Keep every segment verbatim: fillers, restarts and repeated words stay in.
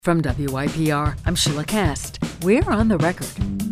From W Y P R, I'm Sheila Cast. We're on the record.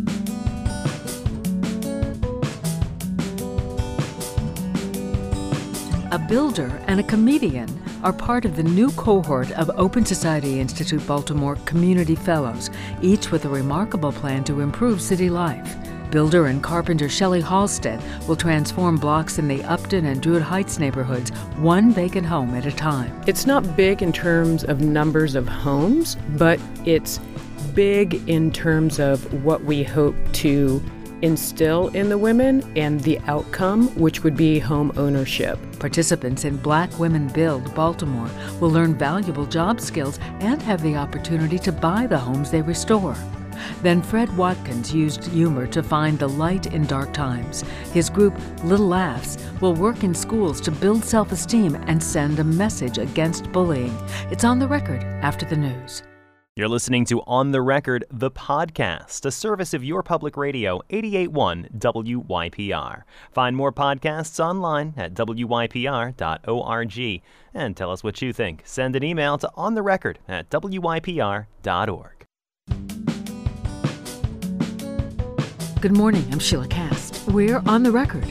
A builder and a comedian are part of the new cohort of Open Society Institute Baltimore Community Fellows, each with a remarkable plan to improve city life. Builder and carpenter Shelley Halstead will transform blocks in the Upton and Druid Heights neighborhoods, one vacant home at a time. It's not big in terms of numbers of homes, but it's big in terms of what we hope to instill in the women and the outcome, which would be home ownership. Participants in Black Women Build Baltimore will learn valuable job skills and have the opportunity to buy the homes they restore. Then Fred Watkins used humor to find the light in dark times. His group, Little Laughs, will work in schools to build self-esteem and send a message against bullying. It's on the record after the news. You're listening to On the Record, the podcast, a service of your public radio, eighty-eight point one W Y P R. Find more podcasts online at W Y P R dot org. And tell us what you think. Send an email to ontherecord at W Y P R dot org. Good morning, I'm Sheila Cast. We're on the record.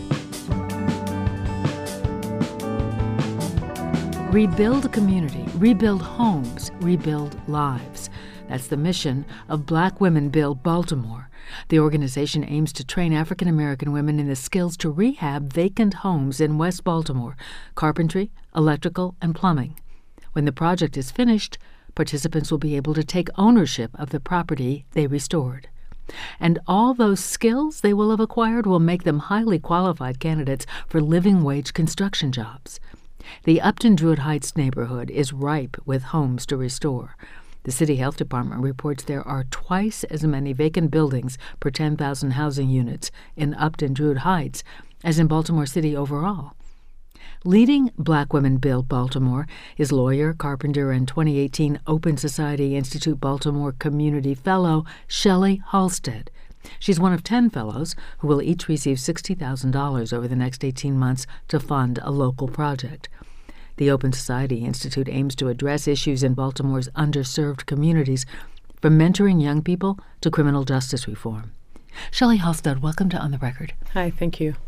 Rebuild a community, rebuild homes, rebuild lives. That's the mission of Black Women Build Baltimore. The organization aims to train African American women in the skills to rehab vacant homes in West Baltimore, carpentry, electrical, and plumbing. When the project is finished, participants will be able to take ownership of the property they restored. And all those skills they will have acquired will make them highly qualified candidates for living wage construction jobs. The Upton Druid Heights neighborhood is ripe with homes to restore. The City Health Department reports there are twice as many vacant buildings per ten thousand housing units in Upton Druid Heights as in Baltimore City overall. Leading Black Women Build Baltimore is lawyer, carpenter, and twenty eighteen Open Society Institute Baltimore Community Fellow Shelley Halstead. She's one of ten fellows who will each receive sixty thousand dollars over the next eighteen months to fund a local project. The Open Society Institute aims to address issues in Baltimore's underserved communities, from mentoring young people to criminal justice reform. Shelley Halstead, welcome to On the Record. Hi, thank you.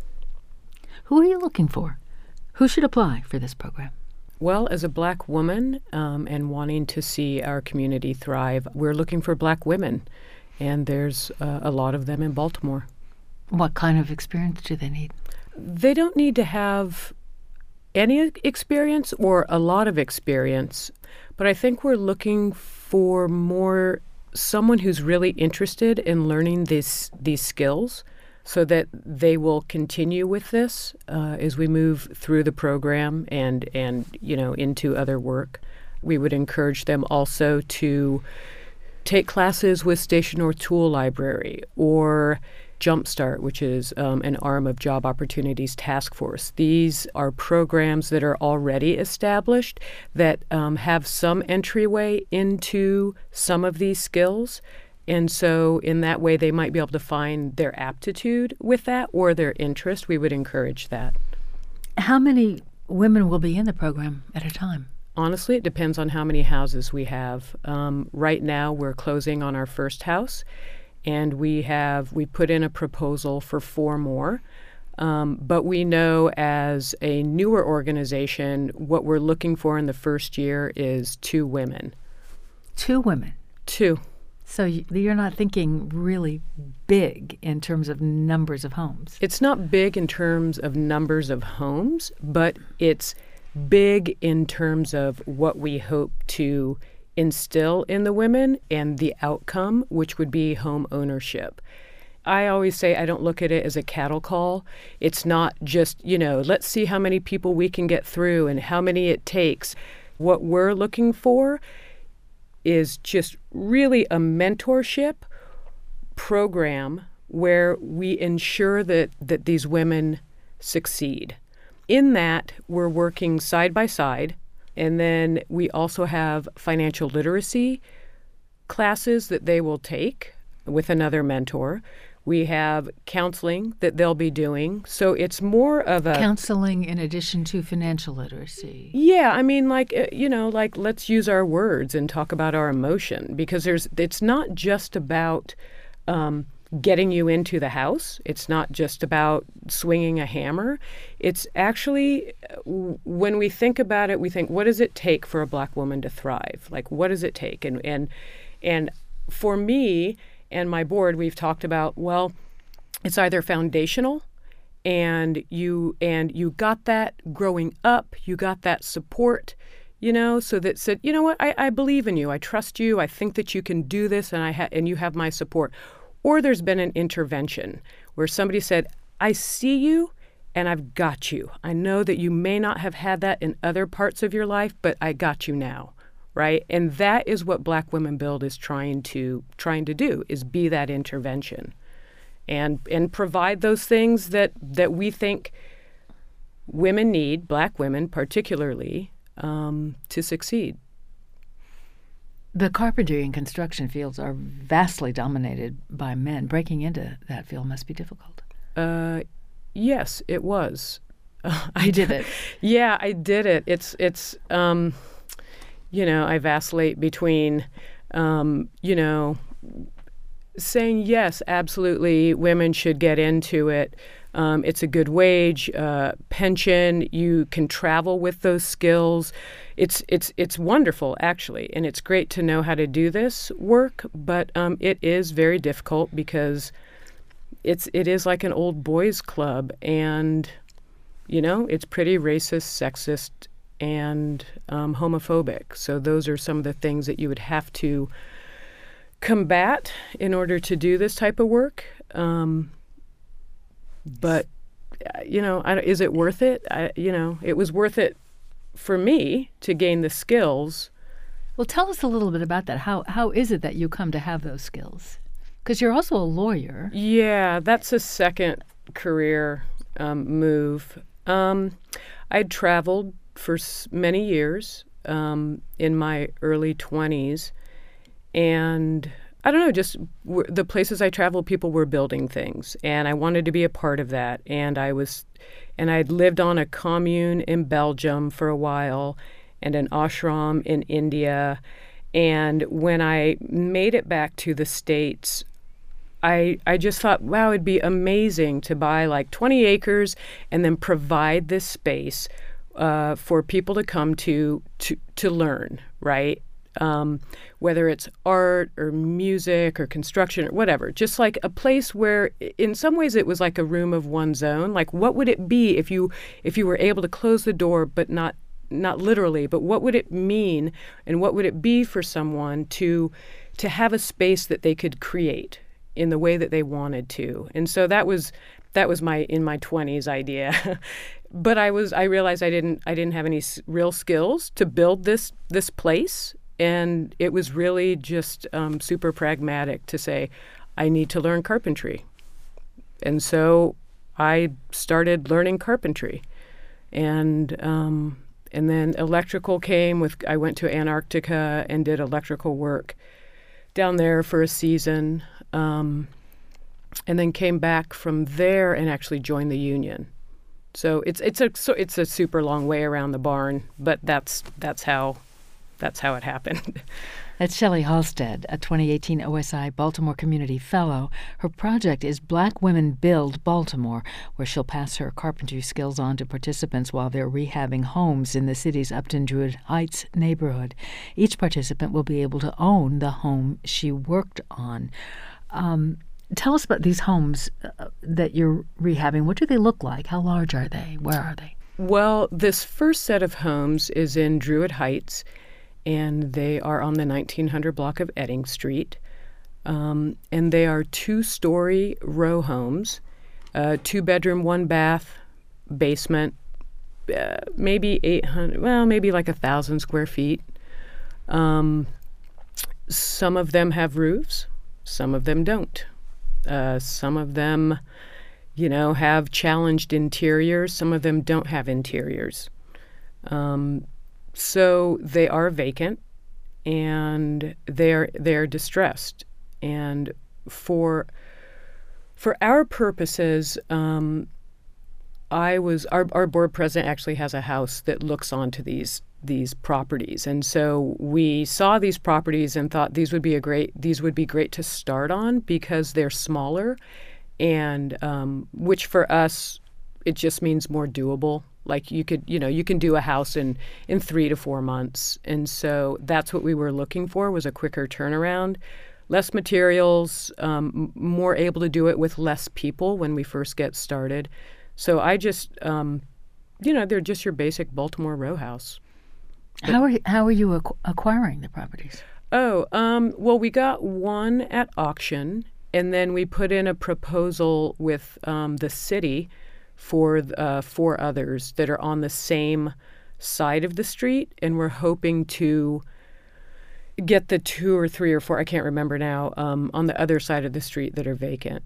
Who are you looking for? Who should apply for this program? Well, as a Black woman um, and wanting to see our community thrive, we're looking for Black women, and there's uh, a lot of them in Baltimore. What kind of experience do they need? They don't need to have any experience or a lot of experience, but I think we're looking for more someone who's really interested in learning this, these skills, so that they will continue with this uh, as we move through the program and, and, you know, into other work. We would encourage them also to take classes with Station North Tool Library or Jumpstart, which is um, an arm of Job Opportunities Task Force. These are programs that are already established that um, have some entryway into some of these skills. And so in that way, they might be able to find their aptitude with that or their interest. We would encourage that. How many women will be in the program at a time? Honestly, it depends on how many houses we have. Um, right now, we're closing on our first house, and we have we put in a proposal for four more. Um, but we know as a newer organization, what we're looking for in the first year is two women. Two women? Two. So you're not thinking really big in terms of numbers of homes? It's not big in terms of numbers of homes, but it's big in terms of what we hope to instill in the women and the outcome, which would be home ownership. I always say I don't look at it as a cattle call. It's not just, you know, let's see how many people we can get through and how many it takes. What we're looking for is just really a mentorship program where we ensure that, that these women succeed. In that, we're working side by side, and then we also have financial literacy classes that they will take with another mentor. We have counseling that they'll be doing. So it's more of a... Counseling in addition to financial literacy. Yeah, I mean, like, uh, you know, like, let's use our words and talk about our emotion, because there's it's not just about um, getting you into the house. It's not just about swinging a hammer. It's actually, w- when we think about it, we think, what does it take for a Black woman to thrive? Like, what does it take? And and and for me and my board, we've talked about, well, it's either foundational, and you and you got that growing up, you got that support, you know, so that said, you know what, I, I believe in you, I trust you, I think that you can do this, and I ha- and you have my support. Or there's been an intervention where somebody said, I see you and I've got you. I know that you may not have had that in other parts of your life, but I got you now. Right? And that is what Black Women Build is trying to trying to do, is be that intervention and and provide those things that, that we think women need, Black women particularly, um, to succeed. The carpentry and construction fields are vastly dominated by men. Breaking into that field must be difficult. Uh, yes, it was. Uh, I did it. Yeah, I did it. It's it's. Um, You know, I vacillate between, um, you know, saying, yes, absolutely, women should get into it. Um, it's a good wage, uh, pension. You can travel with those skills. It's it's it's wonderful, actually, and it's great to know how to do this work. But um, it is very difficult because it's it is like an old boys club, and you know, it's pretty racist, sexist, and um, homophobic. So those are some of the things that you would have to combat in order to do this type of work. Um, but, you know, I, is it worth it? I, you know, it was worth it for me to gain the skills. Well, tell us a little bit about that. How How is it that you come to have those skills? Because you're also a lawyer. Yeah, that's a second career um, move. Um, I'd traveled for many years um, in my early twenties. And I don't know, just w- the places I traveled, people were building things. And I wanted to be a part of that. And I was, and I'd lived on a commune in Belgium for a while and an ashram in India. And when I made it back to the States, I, I just thought, wow, it'd be amazing to buy like twenty acres and then provide this space Uh, for people to come to to, to learn, right? Um, whether it's art or music or construction or whatever, just like a place where, in some ways, it was like a room of one's own. Like, what would it be if you if you were able to close the door, but not not literally, but what would it mean, and what would it be for someone to to have a space that they could create in the way that they wanted to? And so that was that was my in my twenties idea. But I was I realized I didn't I didn't have any s- real skills to build this this place, and it was really just um, super pragmatic to say I need to learn carpentry. And so I started learning carpentry, and um, and then electrical came with. I went to Antarctica and did electrical work down there for a season, um, and then came back from there and actually joined the union. So it's it's a so it's a super long way around the barn, but that's that's how that's how it happened. That's Shelley Halstead, a twenty eighteen O S I Baltimore Community Fellow. Her project is Black Women Build Baltimore, where she'll pass her carpentry skills on to participants while they're rehabbing homes in the city's Upton Druid Heights neighborhood. Each participant will be able to own the home she worked on. Um, Tell us about these homes uh, that you're rehabbing. What do they look like? How large are they? Where are they? Well, this first set of homes is in Druid Heights, and they are on the nineteen hundred block of Edding Street. Um, and they are two-story row homes, uh, two-bedroom, one-bath, basement, uh, maybe eight hundred, well, maybe like one thousand square feet. Um, some of them have roofs. Some of them don't. Uh, some of them, you know, have challenged interiors. Some of them don't have interiors. Um, so they are vacant, and they're they're distressed. And for For our purposes, um, I was our, our board president actually has a house that looks onto these these properties, and so we saw these properties and thought these would be a great these would be great to start on because they're smaller, and um, which for us it just means more doable. Like you could you know you can do a house in in three to four months, and so that's what we were looking for was a quicker turnaround. Less materials, um, more able to do it with less people when we first get started. So I just, um, you know, they're just your basic Baltimore row house. But, how are how are you acqu- acquiring the properties? Oh, um, well, we got one at auction, and then we put in a proposal with um, the city for uh, four others that are on the same side of the street, and we're hoping to get the two or three or four, I can't remember now, um, on the other side of the street that are vacant.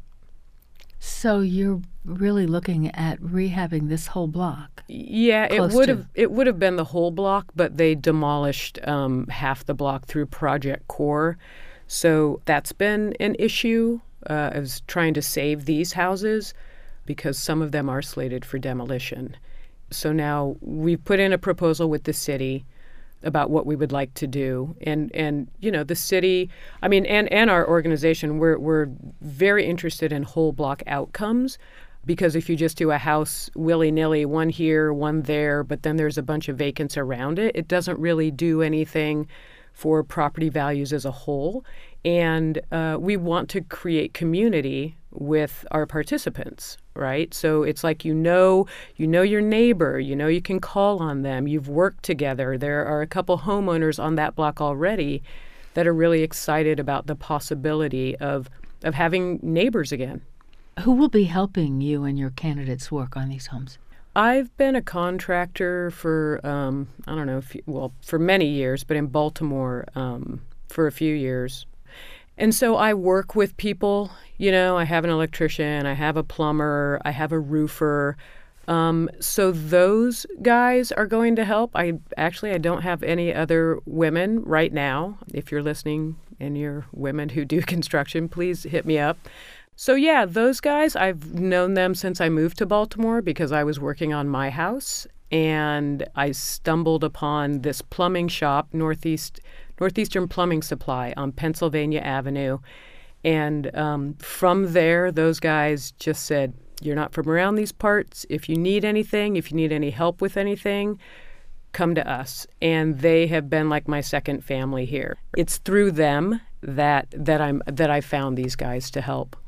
So you're really looking at rehabbing this whole block? Yeah, it Close would to. have it would have been the whole block, but they demolished um, half the block through Project Core. So that's been an issue uh, as trying to save these houses because some of them are slated for demolition. So now we've put in a proposal with the city about what we would like to do. And, and you know, the city, I mean, and, and our organization, we're, we're very interested in whole block outcomes because if you just do a house willy-nilly, one here, one there, but then there's a bunch of vacants around it, it doesn't really do anything for property values as a whole. And uh, we want to create community with our participants, right? So it's like you know, you know your neighbor, you know you can call on them, you've worked together. There are a couple homeowners on that block already that are really excited about the possibility of of having neighbors again. Who will be helping you and your candidates work on these homes? I've been a contractor for, um, I don't know, if, well, for many years, but in Baltimore um, for a few years. And so I work with people, you know, I have an electrician, I have a plumber, I have a roofer. Um, so those guys are going to help. I actually, I don't have any other women right now. If you're listening and you're women who do construction, please hit me up. So yeah, those guys, I've known them since I moved to Baltimore because I was working on my house and I stumbled upon this plumbing shop, Northeast Northeastern Plumbing Supply on Pennsylvania Avenue. And um, from there, those guys just said, you're not from around these parts. If you need anything, if you need any help with anything, come to us. And they have been like my second family here. It's through them that that I'm that I found these guys to help.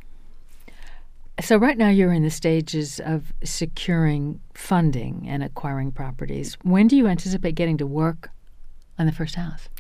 So right now you're in the stages of securing funding and acquiring properties. When do you anticipate getting to work on the first house?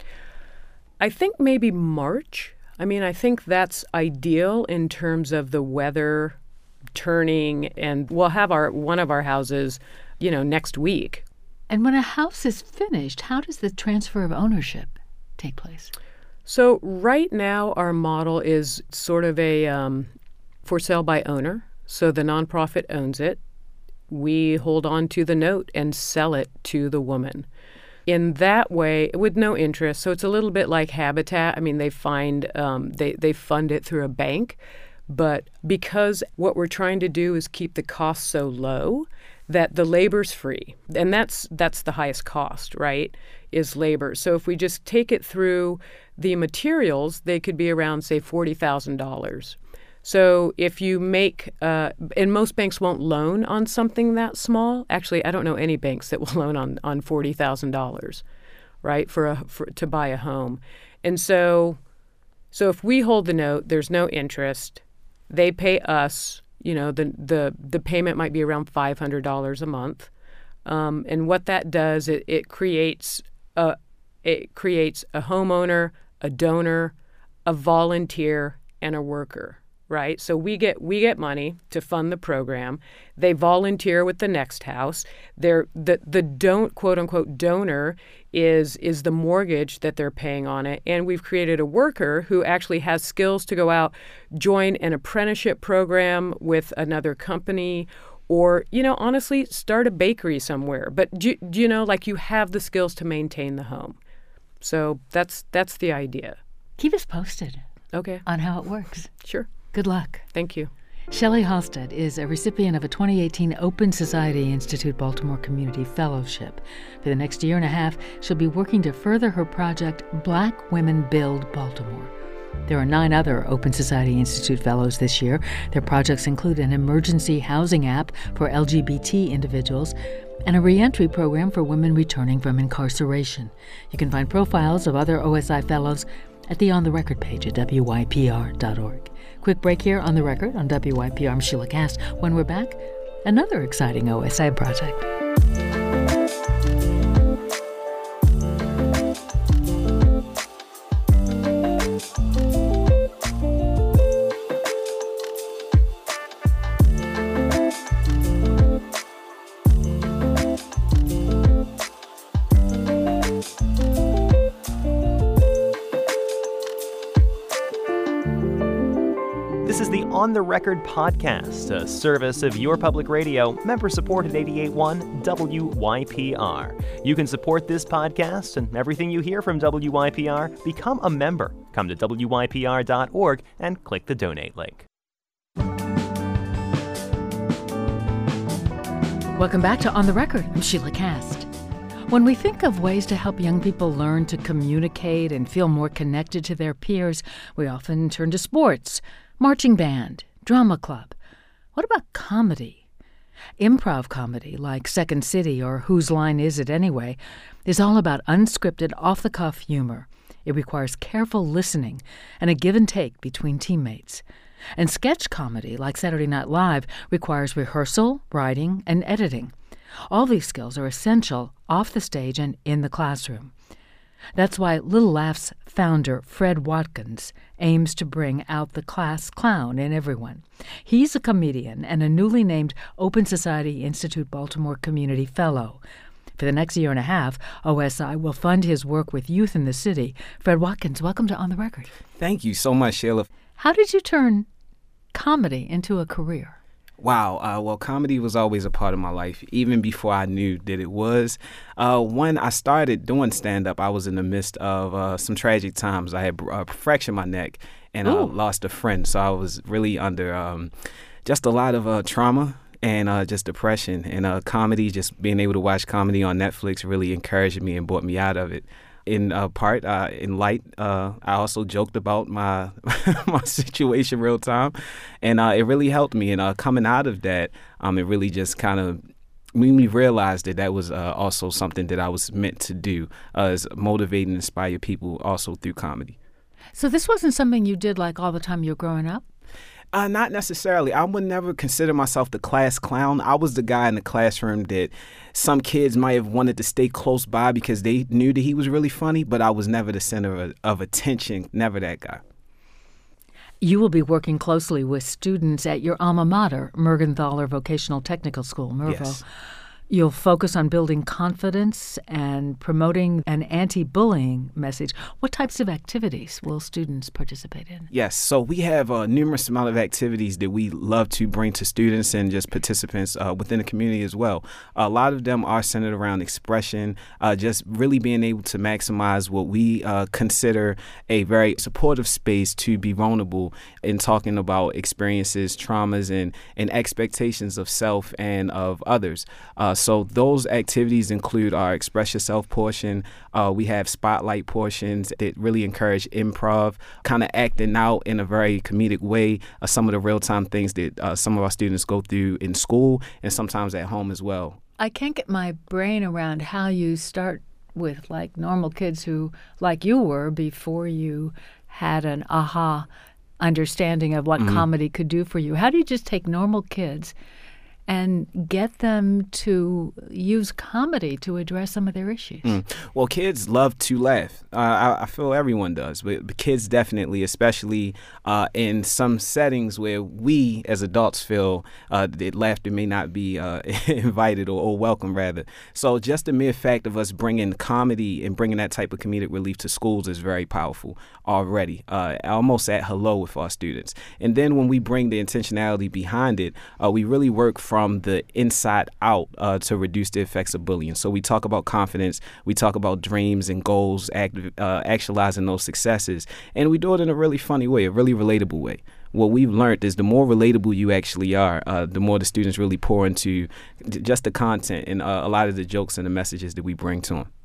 I think maybe March. I mean, I think that's ideal in terms of the weather turning, and we'll have our one of our houses, you know, next week. And when a house is finished, how does the transfer of ownership take place? So right now our model is sort of a um, for sale by owner. So the nonprofit owns it. We hold on to the note and sell it to the woman. In that way, with no interest. So it's a little bit like Habitat. I mean, they find um, they they fund it through a bank, but because what we're trying to do is keep the costs so low that the labor's free, and that's that's the highest cost, right? Is labor. So if we just take it through the materials, they could be around say forty thousand dollars. So if you make, uh, and most banks won't loan on something that small. Actually, I don't know any banks that will loan on, on forty thousand dollars, right, for a for, to buy a home. And so, so if we hold the note, there's no interest. They pay us. You know, the the the payment might be around five hundred dollars a month. Um, and what that does, it, it creates a it creates a homeowner, a donor, a volunteer, and a worker. Right, so we get we get money to fund the program. They volunteer with the next house. They're, the the don't quote unquote donor is is the mortgage that they're paying on it, and we've created a worker who actually has skills to go out, join an apprenticeship program with another company, or you know honestly start a bakery somewhere. But do, do you know like you have the skills to maintain the home. So that's that's the idea. Keep us posted. Okay. On how it works. Sure. Good luck. Thank you. Shelley Halstead is a recipient of a twenty eighteen Open Society Institute Baltimore Community Fellowship. For the next year and a half, she'll be working to further her project, Black Women Build Baltimore. There are nine other Open Society Institute Fellows this year. Their projects include an emergency housing app for L G B T individuals and a reentry program for women returning from incarceration. You can find profiles of other O S I Fellows at the On the Record page at W Y P R dot org. Quick break here on The Record on W Y P R. I'm Sheila Cast. When we're back, another exciting O S I project. This is the On the Record podcast, a service of your public radio, member-supported eighty-eight point one W Y P R. You can support this podcast and everything you hear from W Y P R. Become a member. Come to W Y P R dot org and click the donate link. Welcome back to On the Record. I'm Sheila Cast. When we think of ways to help young people learn to communicate and feel more connected to their peers, we often turn to sports, marching band, drama club. What about comedy? Improv comedy, like Second City or Whose Line Is It Anyway, is all about unscripted, off-the-cuff humor. It requires careful listening and a give and take between teammates. And sketch comedy, like Saturday Night Live, requires rehearsal, writing, and editing. All these skills are essential off the stage and in the classroom. That's why Little Laughs founder Fred Watkins aims to bring out the class clown in everyone. He's a comedian and a newly named Open Society Institute Baltimore Community Fellow. For the next year and a half, O S I will fund his work with youth in the city. Fred Watkins, welcome to On the Record. Thank you so much, Sheila. How did you turn comedy into a career? Wow. Uh, well, comedy was always a part of my life, even before I knew that it was. Uh, when I started doing stand-up, I was in the midst of uh, some tragic times. I had uh, fractured my neck and uh, lost a friend, so I was really under um, just a lot of uh, trauma and uh, just depression. And uh, comedy, just being able to watch comedy on Netflix really encouraged me and brought me out of it. In uh, part, uh, in light, uh, I also joked about my my situation real time, and uh, it really helped me. And uh, coming out of that, um, it really just kind of made me realize that that was uh, also something that I was meant to do, uh, is motivate and inspire people also through comedy. So this wasn't something you did like all the time you were growing up? Uh, not necessarily. I would never consider myself the class clown. I was the guy in the classroom that some kids might have wanted to stay close by because they knew that he was really funny, but I was never the center of, of attention, never that guy. You will be working closely with students at your alma mater, Mergenthaler Vocational Technical School, Mervo. Yes. You'll focus on building confidence and promoting an anti-bullying message. What types of activities will students participate in? Yes, so we have a numerous amount of activities that we love to bring to students and just participants uh, within the community as well. A lot of them are centered around expression, uh, just really being able to maximize what we uh, consider a very supportive space to be vulnerable in talking about experiences, traumas, and, and expectations of self and of others. Uh, So those activities include our Express Yourself portion. Uh, we have spotlight portions that really encourage improv, kind of acting out in a very comedic way, uh, some of the real-time things that uh, some of our students go through in school and sometimes at home as well. I can't get my brain around how you start with like normal kids who, like you were, before you had an aha understanding of what mm-hmm. comedy could do for you. How do you just take normal kids and get them to use comedy to address some of their issues? Mm. Well, kids love to laugh. Uh, I, I feel everyone does, but, but kids definitely, especially uh, in some settings where we as adults feel uh, that laughter may not be uh, invited or, or welcome, rather. So just the mere fact of us bringing comedy and bringing that type of comedic relief to schools is very powerful already, uh, almost at hello with our students. And then when we bring the intentionality behind it, uh, we really work from from the inside out uh, to reduce the effects of bullying. So we talk about confidence, we talk about dreams and goals, act, uh, actualizing those successes, and we do it in a really funny way, a really relatable way. What we've learned is the more relatable you actually are, uh, the more the students really pour into just the content and uh, a lot of the jokes and the messages that we bring to them.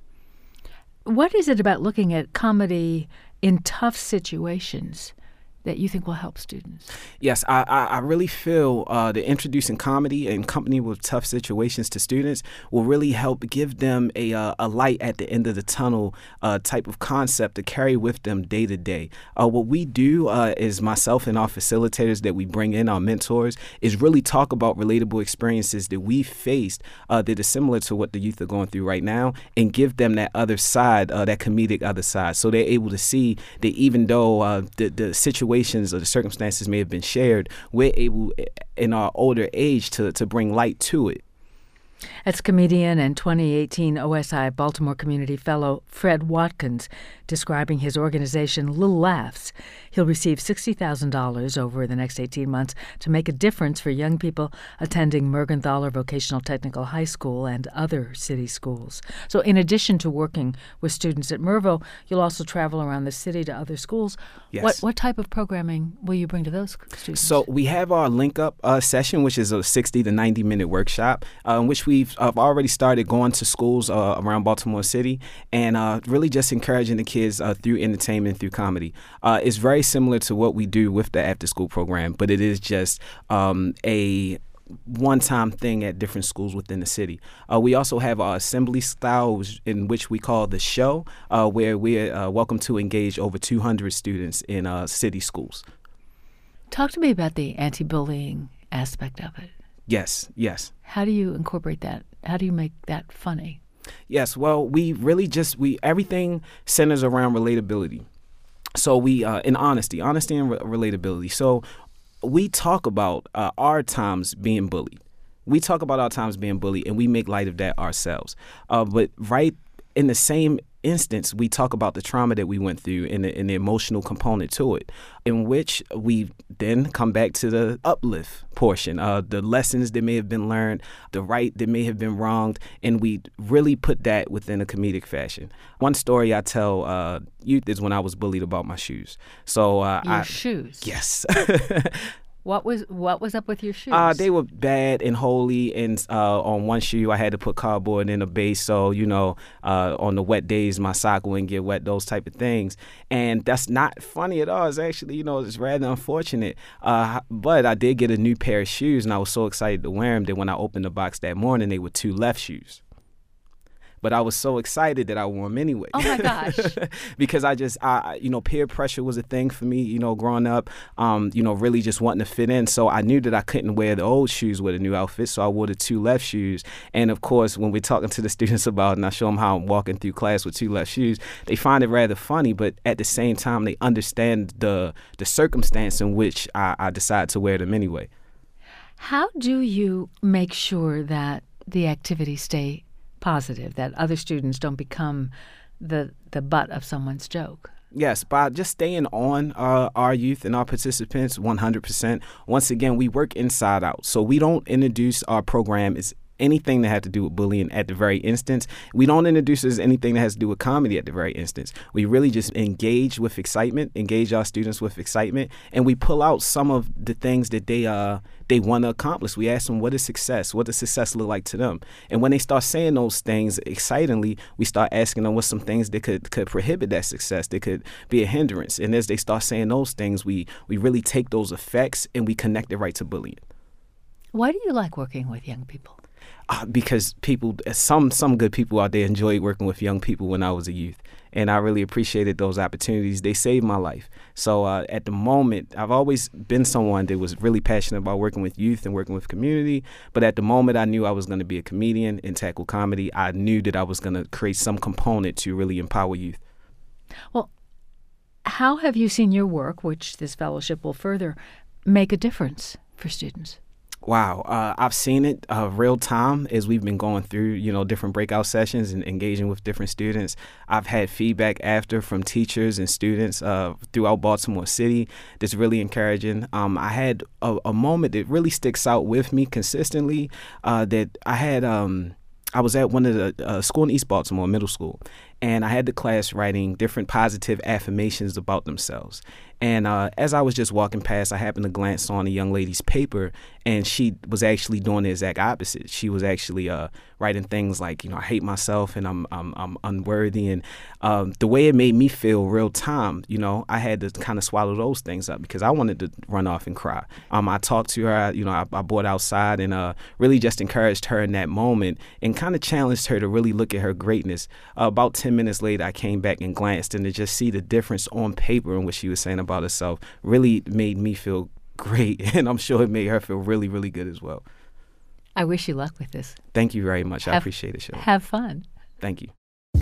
What is it about looking at comedy in tough situations that you think will help students? Yes, I, I, I really feel uh, that introducing comedy in company with tough situations to students will really help give them a, uh, a light at the end of the tunnel uh, type of concept to carry with them day to day. Uh, what we do uh, is myself and our facilitators that we bring in, our mentors, is really talk about relatable experiences that we faced uh, that is similar to what the youth are going through right now, and give them that other side, uh, that comedic other side, so they're able to see that even though uh, the, the situation or the circumstances may have been shared, we're able in our older age to, to bring light to it. That's comedian and twenty eighteen O S I Baltimore Community Fellow Fred Watkins describing his organization Little Laughs. He'll receive sixty thousand dollars over the next eighteen months to make a difference for young people attending Mergenthaler Vocational Technical High School and other city schools. So in addition to working with students at Mervo, you'll also travel around the city to other schools. Yes. What, what type of programming will you bring to those students? So we have our link up uh, session, which is a sixty to ninety minute workshop, uh, in which we've uh, already started going to schools uh, around Baltimore City and uh, really just encouraging the kids uh, through entertainment, through comedy. Uh, it's very similar to what we do with the after school program, but it is just um, a one-time thing at different schools within the city. Uh, we also have our assembly style, in which we call the show, uh, where we're uh, welcome to engage over two hundred students in uh, city schools. Talk to me about the anti-bullying aspect of it. Yes, yes. How do you incorporate that? How do you make that funny? Yes, well, we really just, we everything centers around relatability. So we, uh, in honesty, honesty and re- relatability. So we talk about uh, our times being bullied. We talk about our times being bullied, and we make light of that ourselves. Uh, but right in the same instance, we talk about the trauma that we went through and the, and the emotional component to it, in which we then come back to the uplift portion, uh, the lessons that may have been learned, the right that may have been wronged, and we really put that within a comedic fashion. One story I tell uh, youth is when I was bullied about my shoes. So uh, Your I, shoes? Yes. What was what was up with your shoes? Uh, they were bad and holy, and uh, on one shoe I had to put cardboard in a base, so you know, uh, on the wet days my sock wouldn't get wet, those type of things. And that's not funny at all. It's actually, you know, it's rather unfortunate. Uh, but I did get a new pair of shoes, and I was so excited to wear them that when I opened the box that morning, they were two left shoes. But I was so excited that I wore them anyway. Oh, my gosh. Because I just, I, you know, peer pressure was a thing for me, you know, growing up, um, you know, really just wanting to fit in. So I knew that I couldn't wear the old shoes with a new outfit, so I wore the two left shoes. And, of course, when we're talking to the students about it and I show them how I'm walking through class with two left shoes, they find it rather funny, but at the same time, they understand the the circumstance in which I, I decide to wear them anyway. How do you make sure that the activities stay positive, that other students don't become the the butt of someone's joke? Yes, by just staying on uh, our youth and our participants one hundred percent. Once again, we work inside out. So we don't introduce our program as anything that had to do with bullying at the very instance. We don't introduce it as anything that has to do with comedy at the very instance. We really just engage with excitement, engage our students with excitement, and we pull out some of the things that they uh they want to accomplish. We ask them, what is success? What does success look like to them? And when they start saying those things excitingly, we start asking them what some things that could, could prohibit that success, that could be a hindrance. And as they start saying those things, we, we really take those effects and we connect it right to bullying. Why do you like working with young people? Uh, because people, some some good people out there enjoyed working with young people when I was a youth. And I really appreciated those opportunities. They saved my life. So uh, at the moment, I've always been someone that was really passionate about working with youth and working with community. But at the moment I knew I was going to be a comedian and tackle comedy, I knew that I was going to create some component to really empower youth. Well, how have you seen your work, which this fellowship will further, make a difference for students? Wow, uh, I've seen it uh, real time as we've been going through, you know, different breakout sessions and engaging with different students. I've had feedback after from teachers and students uh, throughout Baltimore City that's really encouraging. Um, I had a, a moment that really sticks out with me consistently uh, that I had. Um, I was at one of the uh, school in East Baltimore, middle school, and I had the class writing different positive affirmations about themselves. And uh, as I was just walking past, I happened to glance on a young lady's paper, and she was actually doing the exact opposite. She was actually uh, writing things like, you know, I hate myself and I'm I'm, I'm unworthy. And um, the way it made me feel real time, you know, I had to kind of swallow those things up because I wanted to run off and cry. Um, I talked to her, you know, I, I brought outside and uh, really just encouraged her in that moment and kind of challenged her to really look at her greatness. Uh, about ten minutes later, I came back and glanced, and to just see the difference on paper in what she was saying about herself really made me feel great, and I'm sure it made her feel really, really good as well. I wish you luck with this. Thank you very much. Have, I appreciate it, Shirley. Have fun. Thank you.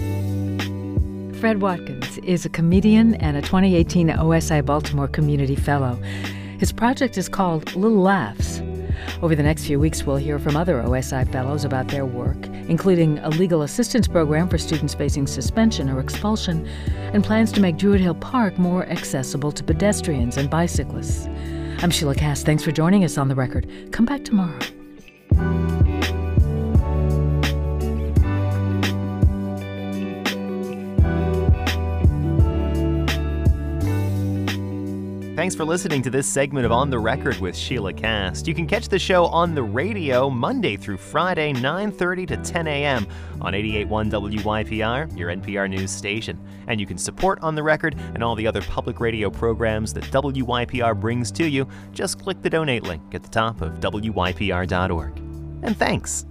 Fred Watkins is a comedian and a twenty eighteen O S I Baltimore Community Fellow. His project is called Little Laughs. Over the next few weeks, we'll hear from other O S I fellows about their work, including a legal assistance program for students facing suspension or expulsion, and plans to make Druid Hill Park more accessible to pedestrians and bicyclists. I'm Sheila Cass. Thanks for joining us on The Record. Come back tomorrow. Thanks for listening to this segment of On the Record with Sheila Cast. You can catch the show on the radio Monday through Friday, nine thirty to ten a.m. on eighty-eight point one W Y P R, your N P R news station. And you can support On the Record and all the other public radio programs that W Y P R brings to you. Just click the donate link at the top of W Y P R dot org. And thanks.